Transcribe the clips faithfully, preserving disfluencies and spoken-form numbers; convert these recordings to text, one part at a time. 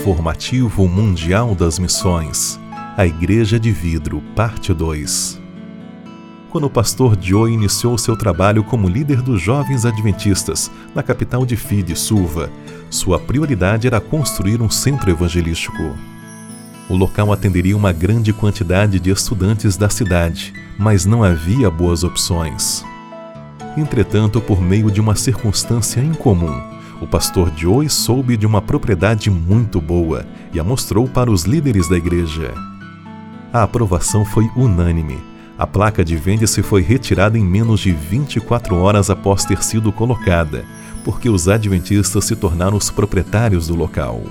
Informativo Mundial das Missões, a Igreja de Vidro, parte dois. Quando o pastor Joe iniciou seu trabalho como líder dos Jovens Adventistas, na capital de Fide, Suva, sua prioridade era construir um centro evangelístico. O local atenderia uma grande quantidade de estudantes da cidade, mas não havia boas opções. Entretanto, por meio de uma circunstância incomum, o pastor Joe soube de uma propriedade muito boa e a mostrou para os líderes da igreja. A aprovação foi unânime. A placa de vende-se foi retirada em menos de vinte e quatro horas após ter sido colocada, porque os adventistas se tornaram os proprietários do local.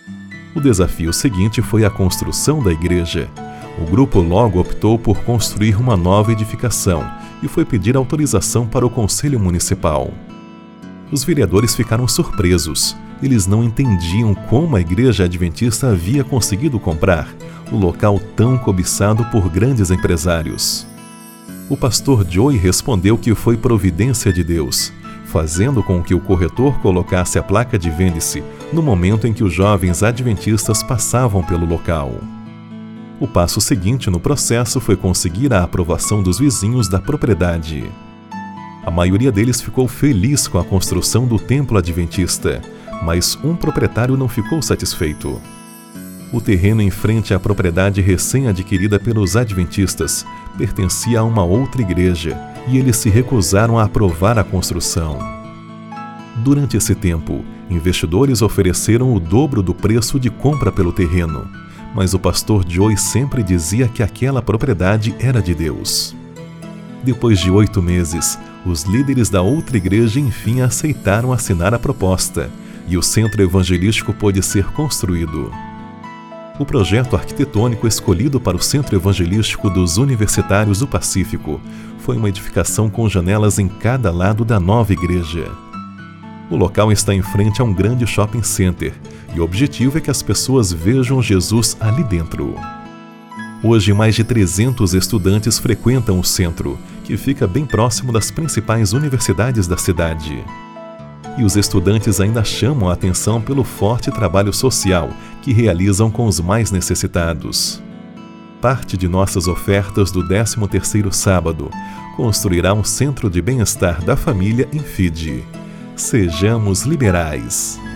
O desafio seguinte foi a construção da igreja. O grupo logo optou por construir uma nova edificação e foi pedir autorização para o Conselho Municipal. Os vereadores ficaram surpresos. Eles não entendiam como a igreja adventista havia conseguido comprar o local tão cobiçado por grandes empresários. O pastor Joe respondeu que foi providência de Deus, fazendo com que o corretor colocasse a placa de vende-se no momento em que os jovens adventistas passavam pelo local. O passo seguinte no processo foi conseguir a aprovação dos vizinhos da propriedade. A maioria deles ficou feliz com a construção do templo adventista, mas um proprietário não ficou satisfeito. O terreno em frente à propriedade recém-adquirida pelos adventistas pertencia a uma outra igreja e eles se recusaram a aprovar a construção. Durante esse tempo, investidores ofereceram o dobro do preço de compra pelo terreno, mas o pastor Joe sempre dizia que aquela propriedade era de Deus. Depois de oito meses, os líderes da outra igreja enfim aceitaram assinar a proposta e o centro evangelístico pôde ser construído. O projeto arquitetônico escolhido para o Centro Evangelístico dos Universitários do Pacífico foi uma edificação com janelas em cada lado da nova igreja. O local está em frente a um grande shopping center e o objetivo é que as pessoas vejam Jesus ali dentro. Hoje, mais de trezentos estudantes frequentam o centro, que fica bem próximo das principais universidades da cidade. E os estudantes ainda chamam a atenção pelo forte trabalho social que realizam com os mais necessitados. Parte de nossas ofertas do décimo terceiro sábado construirá um centro de bem-estar da família em Fide. Sejamos liberais.